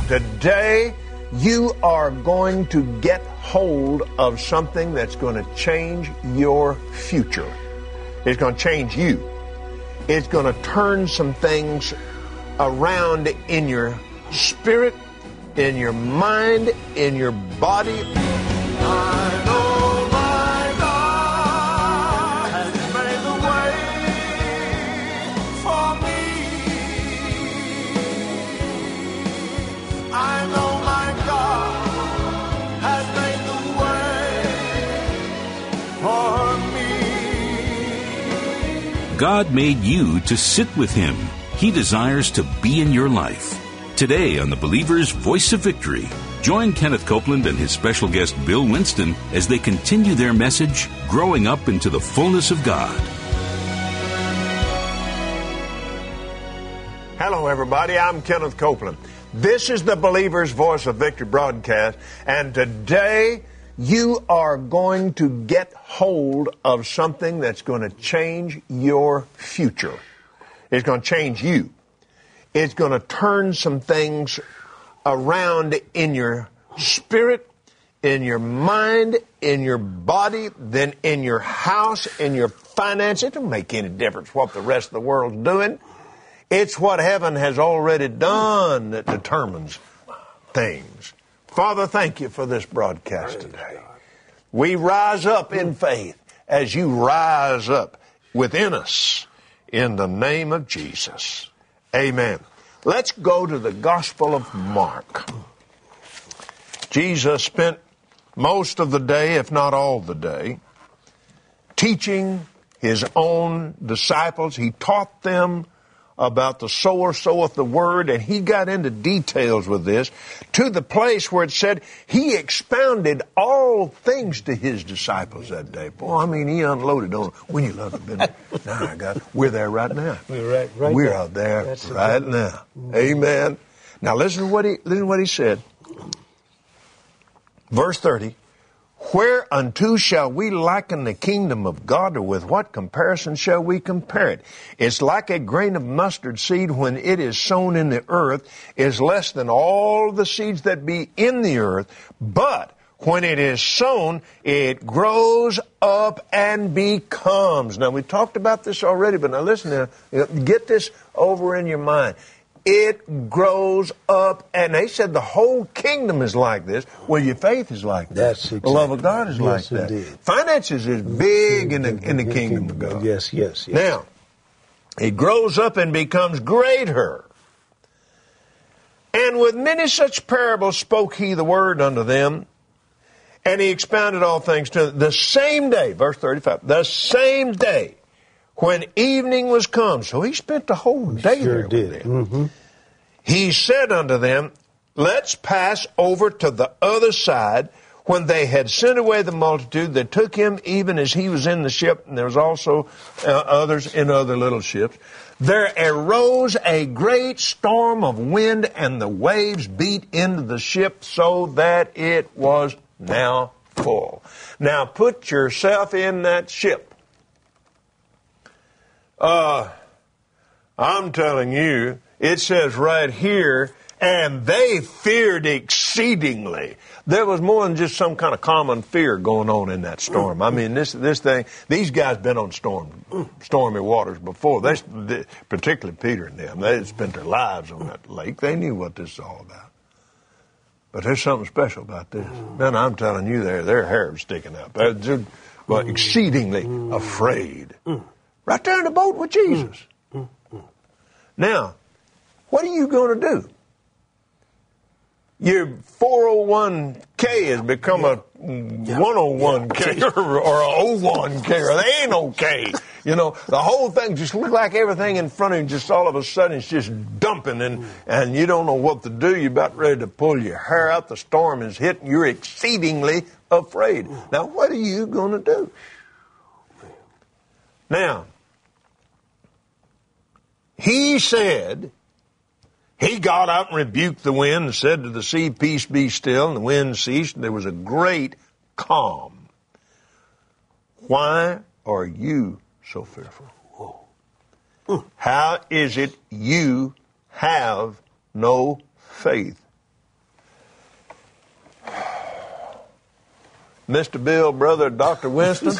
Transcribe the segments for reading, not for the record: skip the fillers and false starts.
Today, you are going to get hold of something that's going to change your future. It's going to change you. It's going to turn some things around in your spirit, in your mind, in your body. I know my God has made the way for me. I know my God has made the way for me. God made you to sit with Him. He desires to be in your life. Today on the Believer's Voice of Victory, join Kenneth Copeland and his special guest Bill Winston as they continue their message, Growing Up into the Fullness of God. Hello, everybody. I'm Kenneth Copeland. This is the Believer's Voice of Victory broadcast, and today you are going to get hold of something that's going to change your future. It's going to change you. It's going to turn some things around in your spirit, in your mind, in your body, then in your house, in your finances. It doesn't make any difference what the rest of the world's doing. It's what heaven has already done that determines things. Father, thank you for this broadcast today. We rise up in faith as you rise up within us in the name of Jesus. Amen. Let's go to the Gospel of Mark. Jesus spent most of the day, if not all the day, teaching his own disciples. He taught them about the sower soweth the word, and he got into details with this to the place where it said he expounded all things to his disciples that day. Boy, I mean, he unloaded on them. When you love the business, now, God, we're there right now. We're right we're there. out there That's right exactly. now. Amen. Now listen to what he said. Verse 30. Whereunto shall we liken the kingdom of God, or with what comparison shall we compare it? It's like a grain of mustard seed when it is sown in the earth, is less than all the seeds that be in the earth, but when it is sown, it grows up and becomes. Now, we talked about this already, but now listen now, get this over in your mind. It grows up, and they said the whole kingdom is like this. Well, your faith is like that. That's exactly. The love of God is like that. Indeed. Finances is big in the kingdom of God. Yes. Now, it grows up and becomes greater. And with many such parables spoke he the word unto them, and he expounded all things to them. The same day, verse 35, the same day, when evening was come, so he spent the whole day there with them. Mm-hmm. He said unto them, let's pass over to the other side. When they had sent away the multitude, they took him even as he was in the ship, and there was also others in other little ships. There arose a great storm of wind, and the waves beat into the ship so that it was now full. Now put yourself in that ship. I'm telling you, it says right here, and they feared exceedingly. There was more than just some kind of common fear going on in that storm. I mean, this thing, these guys been on stormy waters before. They, particularly Peter and them, they had spent their lives on that lake. They knew what this is all about. But there's something special about this. Man, I'm telling you, their hair was sticking up. They're exceedingly afraid. Right there in the boat with Jesus. Now, what are you going to do? Your 401k has become a 101k or a 01k, or they ain't okay. You know, the whole thing just look like everything in front of you, just all of a sudden it's just dumping, and you don't know what to do. You're about ready to pull your hair out. The storm is hitting. You're exceedingly afraid. Now, what are you going to do? Now, he said, he got up and rebuked the wind and said to the sea, peace be still, and the wind ceased, and there was a great calm. Why are you so fearful? How is it you have no faith? Mr. Bill, brother, Dr. Winston.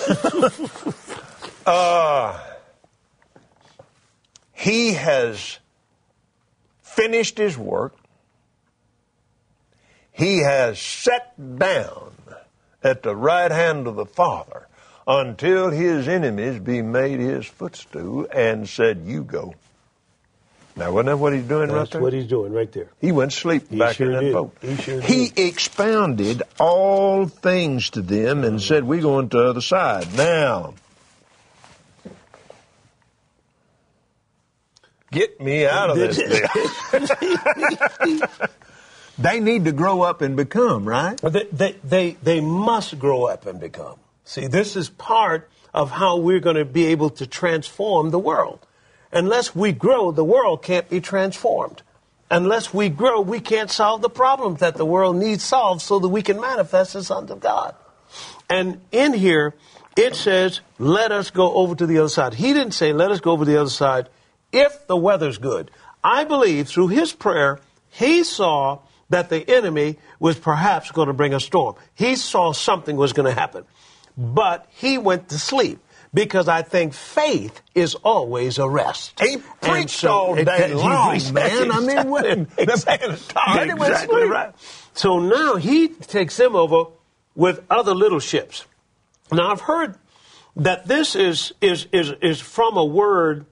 He has finished his work. He has sat down at the right hand of the Father until his enemies be made his footstool, and said, you go. Now, wasn't that what he's doing right there? That's what he's doing right there. He went to sleep back in that boat. He sure did. He expounded all things to them and said, we're going to the other side. Now, get me out of this deal. They need to grow up and become, right? They must grow up and become. See, this is part of how we're going to be able to transform the world. Unless we grow, the world can't be transformed. Unless we grow, we can't solve the problems that the world needs solved so that we can manifest the sons of God. And in here, it says, let us go over to the other side. He didn't say, let us go over to the other side if the weather's good. I believe through his prayer, he saw that the enemy was perhaps going to bring a storm. He saw something was going to happen. But he went to sleep because I think faith is always a rest. He preached all day long, man. I mean, when exactly right. So now he takes them over with other little ships. Now I've heard that this is from a word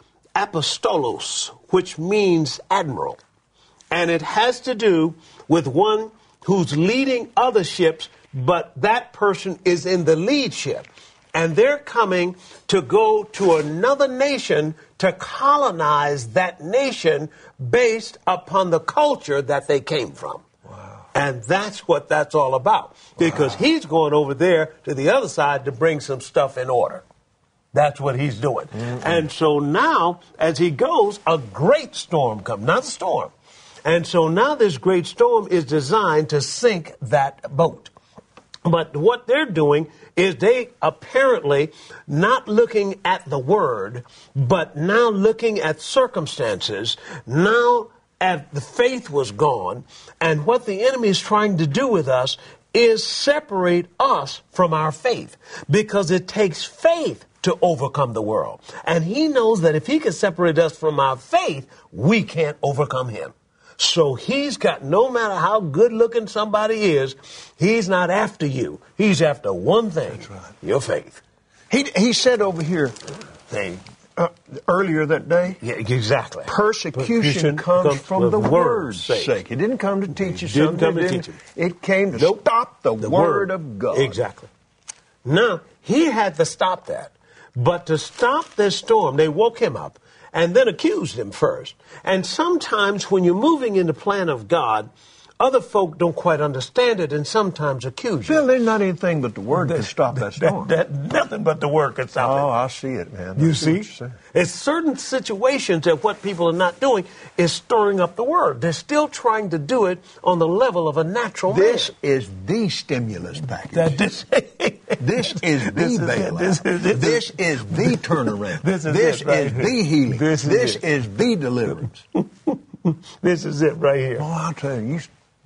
apostolos, which means admiral. And it has to do with one who's leading other ships, but that person is in the lead ship. And they're coming to go to another nation to colonize that nation based upon the culture that they came from. Wow. And that's what that's all about. Because he's going over there to the other side to bring some stuff in order. That's what he's doing. Mm-hmm. And so now, as he goes, a great storm comes. Not a storm. And so now this great storm is designed to sink that boat. But what they're doing is they apparently not looking at the word, but now looking at circumstances. Now the faith was gone. And what the enemy is trying to do with us is separate us from our faith. Because it takes faith to overcome the world. And he knows that if he can separate us from our faith, we can't overcome him. So he's got, no matter how good looking somebody is, he's not after you. He's after one thing. That's right. Your faith. He said over here, earlier that day. Yeah, exactly. Persecution comes from the word's sake. It didn't come to teach you something. It came to stop the word of God. Exactly. Now, he had to stop that. But to stop this storm, they woke him up and then accused him first. And sometimes when you're moving in the plan of God, other folk don't quite understand it and sometimes accuse you. Bill, there's not anything but the word can stop that storm. Nothing but the word can stop it. Oh, I see it, man. You see? It's certain situations that what people are not doing is stirring up the word. They're still trying to do it on the level of a natural man. This is the stimulus package. This is the bailout. This is the turnaround. This is the healing. This is the deliverance. This is it right here. Oh, I'll tell you.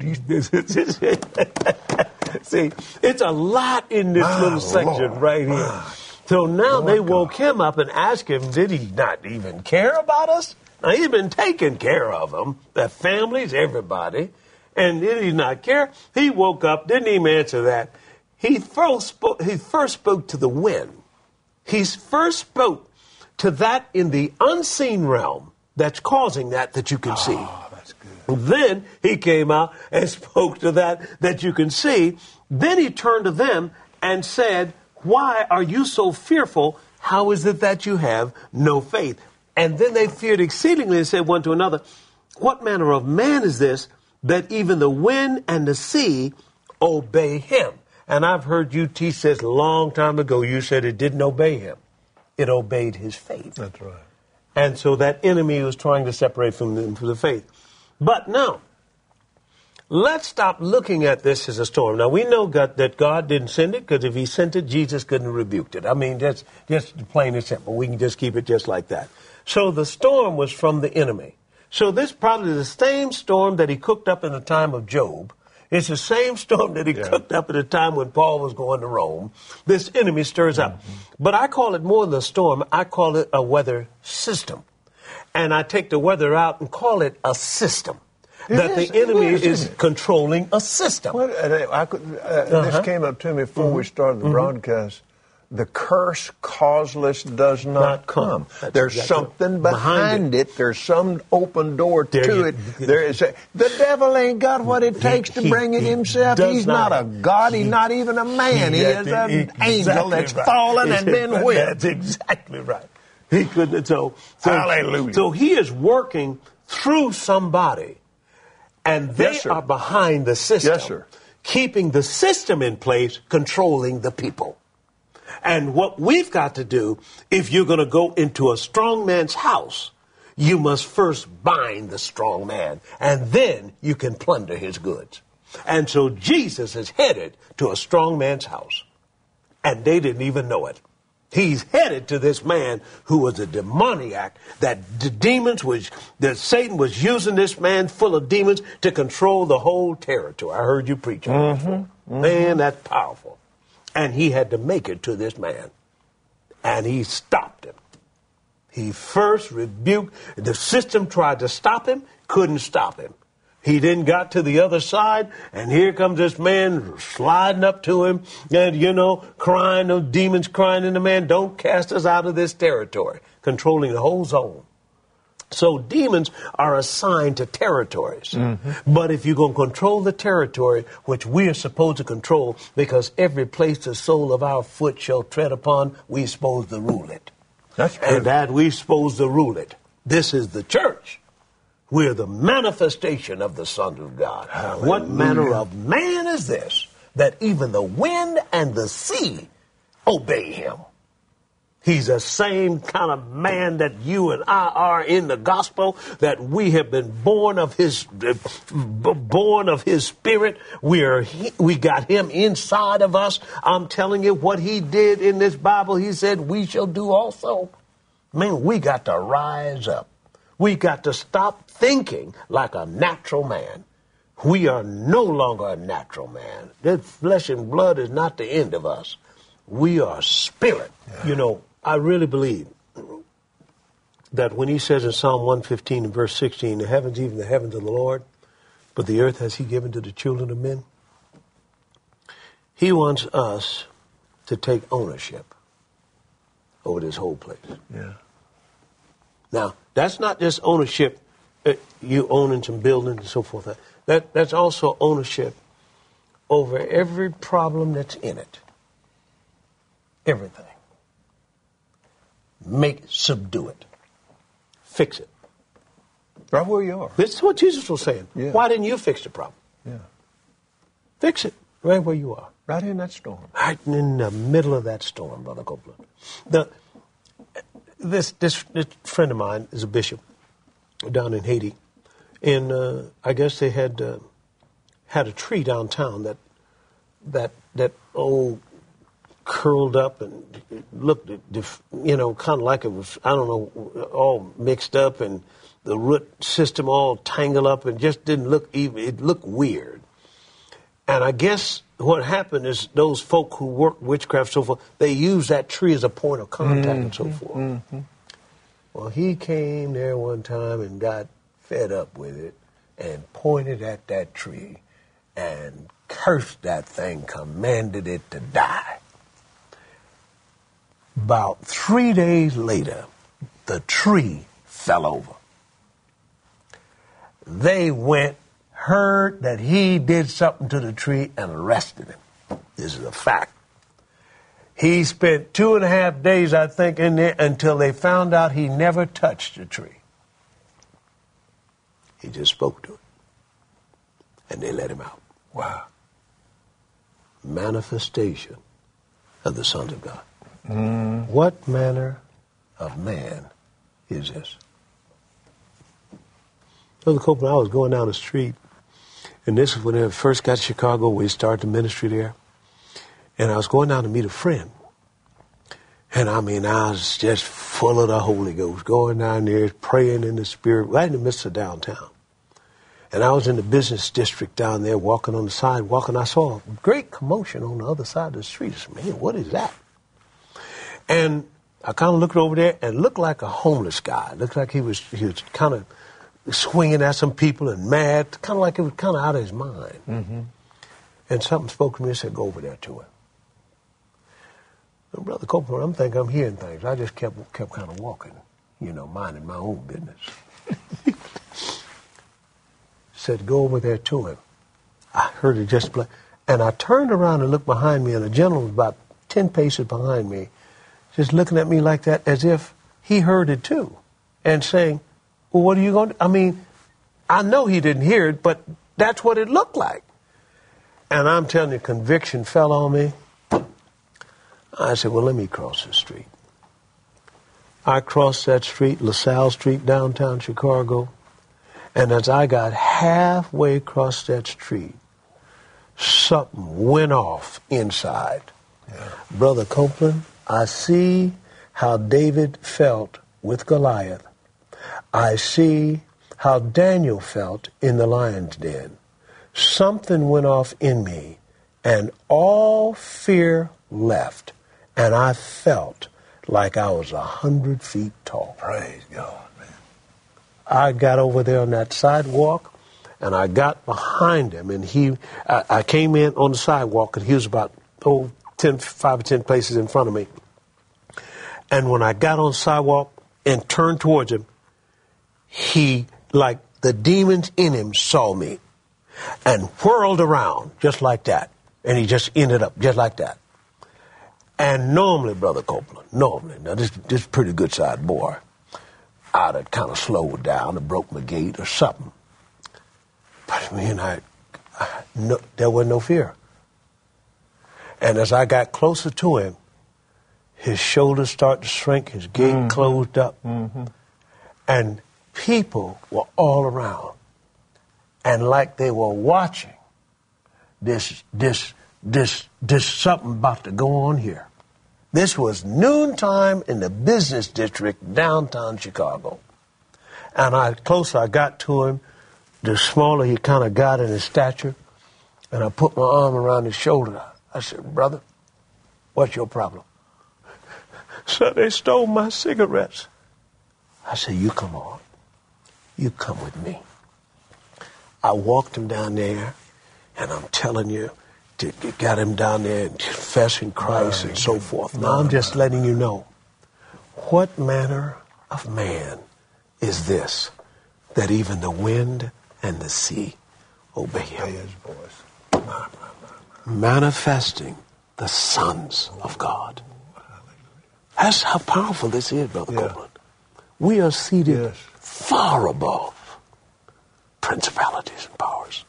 See, it's a lot in this little section right here. So now they woke him up and asked him, did he not even care about us? Now, he's been taking care of them, their families, everybody. And did he not care? He woke up, didn't even answer that. He first spoke to the wind. He first spoke to that in the unseen realm that's causing that you can see. That's good. Then he came out and spoke to that you can see. Then he turned to them and said, why are you so fearful? How is it that you have no faith? And then they feared exceedingly and said one to another, what manner of man is this that even the wind and the sea obey him? And I've heard you teach this a long time ago. You said it didn't obey him. It obeyed his faith. That's right. And so that enemy was trying to separate from the faith. But now, let's stop looking at this as a storm. Now, we know that God didn't send it, because if he sent it, Jesus couldn't have rebuked it. I mean, that's just plain and simple. We can just keep it just like that. So the storm was from the enemy. So this probably the same storm that he cooked up in the time of Job. It's the same storm that he cooked up at the time when Paul was going to Rome. This enemy stirs up. But I call it more than a storm. I call it a weather system. And I take the weather out and call it a system. The enemy is controlling a system. This came up to me before we started the broadcast. The curse causeless does not come. There's something behind it. There's some open door to it. The devil ain't got what it takes to bring it himself. He's not a God. He's not even a man. He is an angel that's fallen and been whipped. That's exactly right. He couldn't. So hallelujah. So he is working through somebody, and they are behind the system. Yes, sir. Keeping the system in place, controlling the people. And what we've got to do, if you're going to go into a strong man's house, you must first bind the strong man, and then you can plunder his goods. And so Jesus is headed to a strong man's house, and they didn't even know it. He's headed to this man who was a demoniac, that Satan was using this man full of demons to control the whole territory. I heard you preach on that. Man, that's powerful. And he had to make it to this man. And he stopped him. He first rebuked. The system tried to stop him, couldn't stop him. He then got to the other side, and here comes this man sliding up to him, and, crying, those demons crying in the man, don't cast us out of this territory, controlling the whole zone. So demons are assigned to territories. But if you're going to control the territory, which we are supposed to control, because every place the sole of our foot shall tread upon, we're supposed to rule it. That's true. And that we're supposed to rule it. This is the church. We're the manifestation of the Son of God. Hallelujah. What manner of man is this, that even the wind and the sea obey him? He's the same kind of man that you and I are in the gospel, that we have been born of his spirit. We got him inside of us. I'm telling you what he did in this Bible. He said we shall do also. Man, we got to rise up. We got to stop thinking like a natural man. We are no longer a natural man. This flesh and blood is not the end of us. We are spirit. I really believe that when he says in Psalm 115 and verse 16, the heavens, even the heavens of the Lord, but the earth has he given to the children of men. He wants us to take ownership over this whole place. Yeah. Now, that's not just ownership, you owning some buildings and so forth. That's also ownership over every problem that's in it. Everything. Subdue it. Fix it. Right where you are. This is what Jesus was saying. Yeah. Why didn't you fix the problem? Yeah. Fix it right where you are. Right in that storm. Right in the middle of that storm, Brother Copeland. This friend of mine is a bishop down in Haiti, and I guess they had a tree downtown that old curled up and it looked, kind of like it was, I don't know, all mixed up, and the root system all tangled up, and just didn't look even. It looked weird. And I guess what happened is those folk who work witchcraft and so forth, they use that tree as a point of contact and so forth. Well, he came there one time and got fed up with it and pointed at that tree and cursed that thing, commanded it to die. About 3 days later, the tree fell over. They went, heard that he did something to the tree, and arrested him. This is a fact. He spent 2.5 days, I think, in there until they found out he never touched the tree. He just spoke to it. And they let him out. Wow. Manifestation of the sons of God. What manner of man is this? Brother Copeland, I was going down the street, and this is when I first got to Chicago. We started the ministry there. And I was going down to meet a friend. And I was just full of the Holy Ghost, going down there, praying in the Spirit, right in the midst of downtown. And I was in the business district down there walking on the sidewalk, and I saw a great commotion on the other side of the street. I said, man, what is that? And I kind of looked over there, and it looked like a homeless guy. It looked like he was kind of swinging at some people and mad, kind of like he was kind of out of his mind. Mm-hmm. And something spoke to me and said, go over there to him. And Brother Copeland, I'm thinking I'm hearing things. I just kept kind of walking, minding my own business. Said, go over there to him. I heard it just play. And I turned around and looked behind me, and a gentleman was about 10 paces behind me, just looking at me like that as if he heard it too, and saying, well, what are you going to do? I mean, I know he didn't hear it, but that's what it looked like. And I'm telling you, conviction fell on me. I said, well, let me cross the street. I crossed that street, LaSalle Street, downtown Chicago. And as I got halfway across that street, something went off inside. Yeah. Brother Copeland, I see how David felt with Goliath. I see how Daniel felt in the lion's den. Something went off in me, and all fear left, and I felt like I was 100 feet tall. Praise God, man. I got over there on that sidewalk, and I got behind him, and I came in on the sidewalk, and he was about 5 or 10 places in front of me. And when I got on the sidewalk and turned towards him, he, like the demons in him, saw me and whirled around just like that. And he just ended up just like that. And normally, Brother Copeland, now this is a pretty good sized boy, I'd have kind of slowed down or broke my gait or something. But there was no fear. And as I got closer to him, his shoulders started to shrink, his gait closed up, and people were all around. And like they were watching, this something about to go on here. This was noontime in the business district, downtown Chicago. And closer I got to him, the smaller he kind of got in his stature, and I put my arm around his shoulder. I said, brother, what's your problem? Sir, they stole my cigarettes. I said, you come on. You come with me. I walked him down there, and I'm telling you, got him down there and confessing Christ and so forth. Now I'm just letting you know, what manner of man is this, that even the wind and the sea obey him? His voice. Manifesting the sons of God. That's how powerful this is, Brother Copeland. We are seated far above principalities and powers.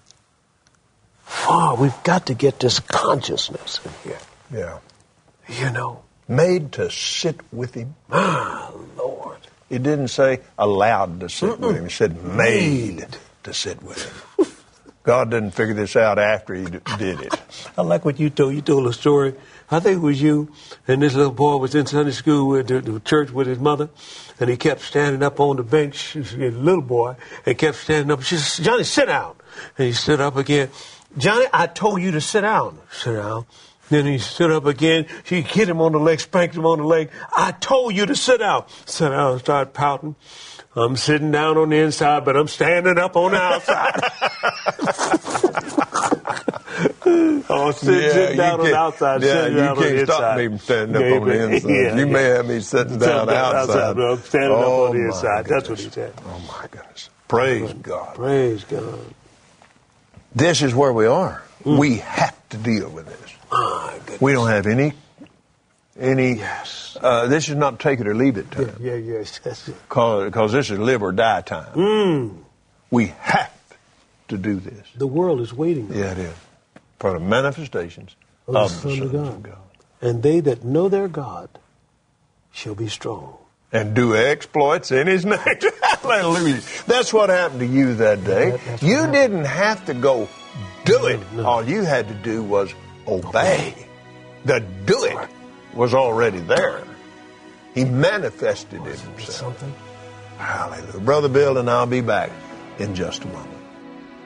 We've got to get this consciousness in here. Yeah. Made to sit with him. My Lord. It didn't say allowed to sit with him. It said made to sit with him. God didn't figure this out after he did it. I like what you told. You told a story. I think it was you, and this little boy was in Sunday school with the church with his mother, and he kept standing up on the bench, a little boy, and kept standing up. She said, Johnny, sit down. And he stood up again. Johnny, I told you to sit down. Sit down. Then he stood up again. She hit him on the leg, spanked him on the leg. I told you to sit down. Sit down and started pouting. I'm sitting down on the inside, but I'm standing up on the outside. Sitting down on the outside, sitting down on the inside. You can't stop me from standing up on the inside. You may have me sitting down outside. But I'm standing up on the inside. That's what he said. Oh, my goodness. Praise God. Praise God. This is where we are. We have to deal with this. My goodness. We don't have any. This is not take it or leave it time. Yes. Because this is live or die time. We have to do this. The world is waiting. Yeah, it is. For the manifestations of the sons of God. And they that know their God shall be strong. And do exploits in his name. Hallelujah. That's what happened to you that day. You didn't have to go do it. No. All you had to do was obey. The do it was already there. He manifested it himself. Something. Hallelujah. Brother Bill and I'll be back in just a moment.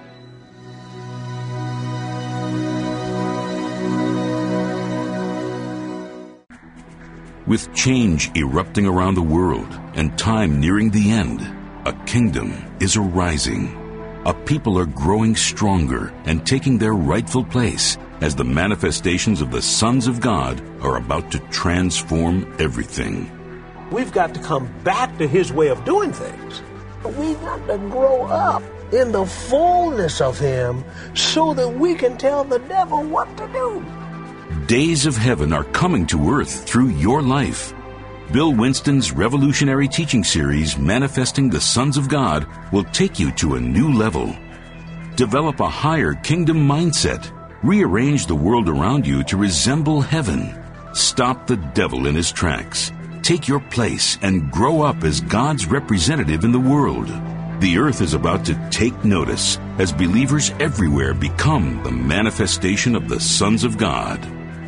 With change erupting around the world and time nearing the end, a kingdom is arising. A people are growing stronger and taking their rightful place as the manifestations of the sons of God are about to transform everything. We've got to come back to His way of doing things. We've got to grow up in the fullness of Him so that we can tell the devil what to do. Days of heaven are coming to earth through your life. Bill Winston's revolutionary teaching series, Manifesting the Sons of God, will take you to a new level. Develop a higher kingdom mindset. Rearrange the world around you to resemble heaven. Stop the devil in his tracks. Take your place and grow up as God's representative in the world. The earth is about to take notice as believers everywhere become the manifestation of the sons of God.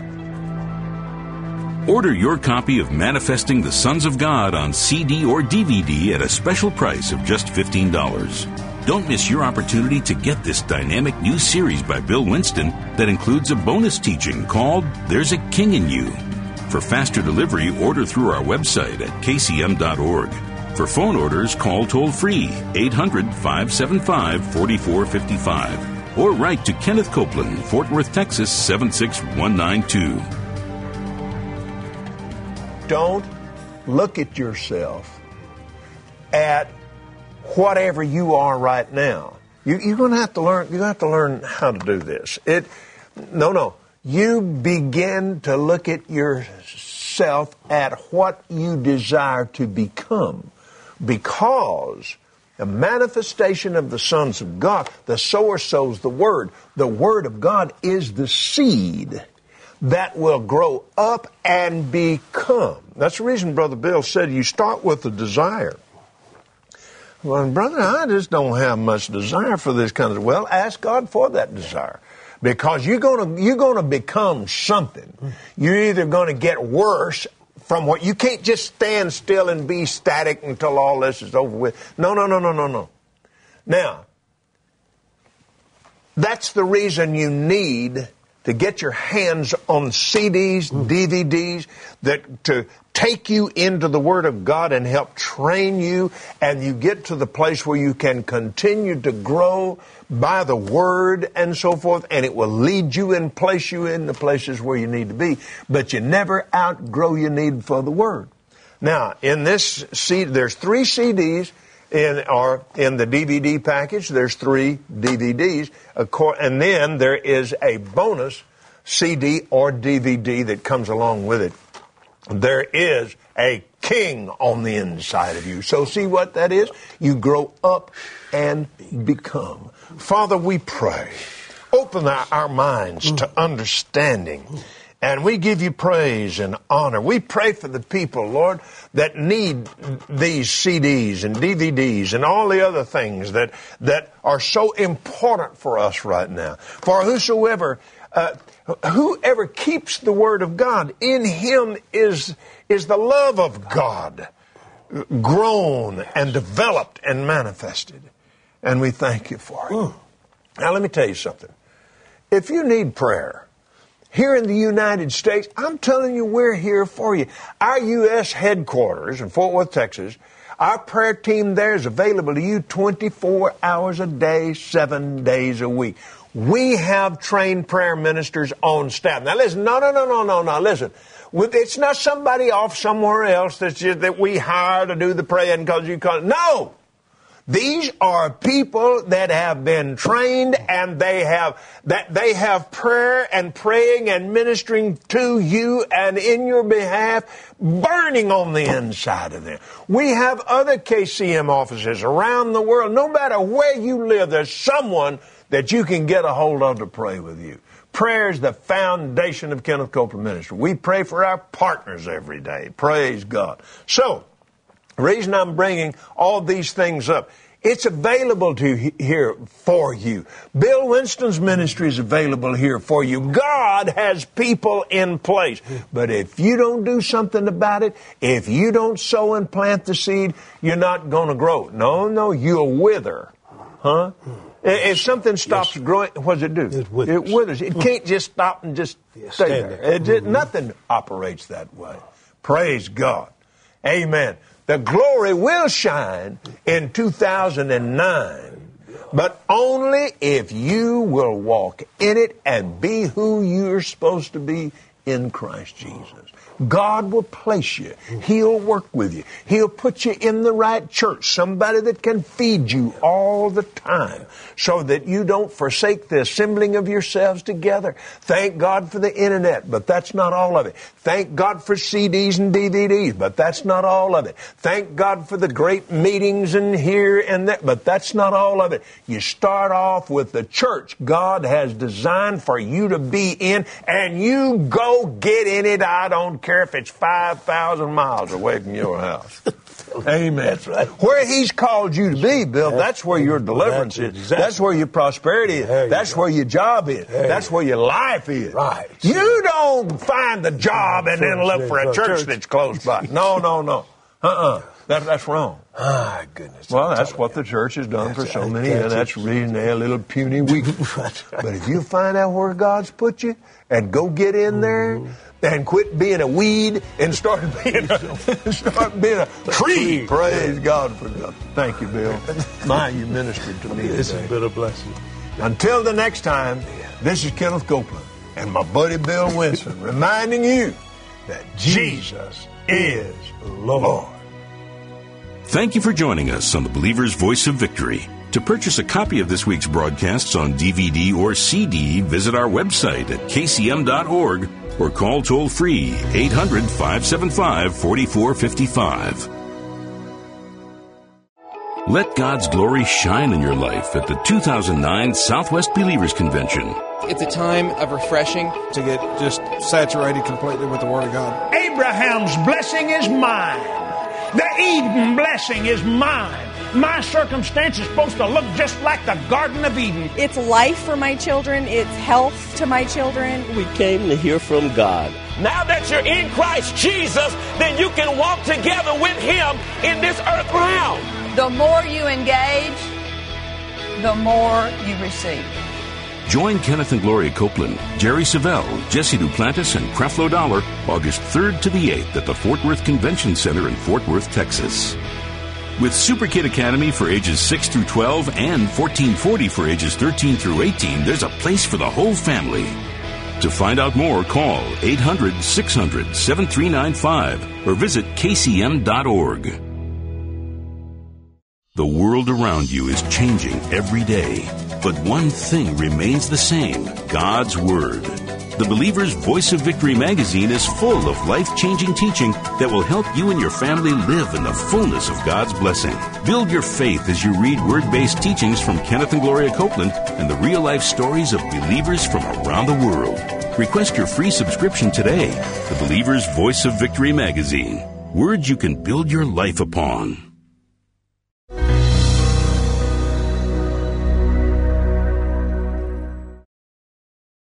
Order your copy of Manifesting the Sons of God on CD or DVD at a special price of just $15. Don't miss your opportunity to get this dynamic new series by Bill Winston that includes a bonus teaching called There's a King in You. For faster delivery, order through our website at kcm.org. For phone orders, call toll-free 800-575-4455 or write to Kenneth Copeland, Fort Worth, Texas 76192. Don't look at yourself at whatever you are right now. You're going to have to learn. You have to learn how to do this. You begin to look at yourself at what you desire to become, because the manifestation of the sons of God, the sower sows the word. The word of God is the seed that will grow up and become. That's the reason Brother Bill said you start with the desire. Well, brother, I just don't have much desire for this kind of... Well, ask God for that desire. Because you're gonna become something. You're either going to get worse from what... You can't just stand still and be static until all this is over with. No. Now, that's the reason you need to get your hands on CDs, DVDs, that to take you into the Word of God and help train you, and you get to the place where you can continue to grow by the Word and so forth, and it will lead you and place you in the places where you need to be, but you never outgrow your need for the Word. Now, in this CD, there's 3 CDs in the DVD package. There's 3 DVDs, and then there is a bonus CD or DVD that comes along with it. There is a king on the inside of you. So see what that is? You grow up and become. Father, we pray. Open our minds to understanding. And we give you praise and honor. We pray for the people, Lord, that need these CDs and DVDs and all the other things that are so important for us right now. For whoever keeps the Word of God, in him is the love of God grown and developed and manifested. And we thank you for it. Now, let me tell you something. If you need prayer, here in the United States, I'm telling you, we're here for you. Our U.S. headquarters in Fort Worth, Texas, our prayer team there is available to you 24 hours a day, 7 days a week. We have trained prayer ministers on staff. Now listen, no, listen. It's not somebody off somewhere else that we hire to do the praying because you call it. No! These are people that have been trained, and they have prayer and praying and ministering to you and in your behalf burning on the inside of them. We have other KCM offices around the world. No matter where you live, there's someone that you can get a hold of to pray with you. Prayer is the foundation of Kenneth Copeland Ministry. We pray for our partners every day. Praise God. So, the reason I'm bringing all these things up, it's available here for you. Bill Winston's ministry is available here for you. God has people in place. But if you don't do something about it, if you don't sow and plant the seed, you're not going to grow. No, you'll wither. Huh? If something stops growing, what does it do? It withers. It withers. It can't just stop and just stay there. Nothing operates that way. Praise God. Amen. The glory will shine in 2009, but only if you will walk in it and be who you're supposed to be in Christ Jesus. God will place you. He'll work with you. He'll put you in the right church, somebody that can feed you all the time so that you don't forsake the assembling of yourselves together. Thank God for the internet, but that's not all of it. Thank God for CDs and DVDs, but that's not all of it. Thank God for the great meetings and here and there, but that's not all of it. You start off with the church God has designed for you to be in, and you go get in it. I don't care if it's 5,000 miles away from your house. Amen. That's right. Where He's called you to be, Bill, that's where your deliverance is. Exactly. That's where your prosperity is. That's where your job is. That's where your life is. Right. You don't find the job and then look for a church that's close by. No. That's wrong. Ah, goodness. Well, that's what the church has done for so many, and that's the reason they're a little puny weak. But if you find out where God's put you and go get in there and quit being a weed and start being a tree. Praise God for God. Thank you, Bill. You ministered to me today. This has been a blessing. Until the next time, this is Kenneth Copeland and my buddy Bill Winston reminding you that Jesus is Lord. Thank you for joining us on the Believer's Voice of Victory. To purchase a copy of this week's broadcasts on DVD or CD, visit our website at kcm.org or call toll-free 800-575-4455. Let God's glory shine in your life at the 2009 Southwest Believers Convention. It's a time of refreshing. To get just saturated completely with the Word of God. Abraham's blessing is mine. The Eden blessing is mine. My circumstance is supposed to look just like the Garden of Eden. It's life for my children. It's health to my children. We came to hear from God. Now that you're in Christ Jesus, then you can walk together with Him in this earth realm. The more you engage, the more you receive. Join Kenneth and Gloria Copeland, Jerry Savelle, Jesse Duplantis, and Creflo Dollar August 3rd to the 8th at the Fort Worth Convention Center in Fort Worth, Texas. With Super Kid Academy for ages 6 through 12 and 1440 for ages 13 through 18, there's a place for the whole family. To find out more, call 800-600-7395 or visit kcm.org. The world around you is changing every day, but one thing remains the same: God's Word. The Believer's Voice of Victory magazine is full of life-changing teaching that will help you and your family live in the fullness of God's blessing. Build your faith as you read Word-based teachings from Kenneth and Gloria Copeland and the real-life stories of believers from around the world. Request your free subscription today. The Believer's Voice of Victory magazine. Words you can build your life upon.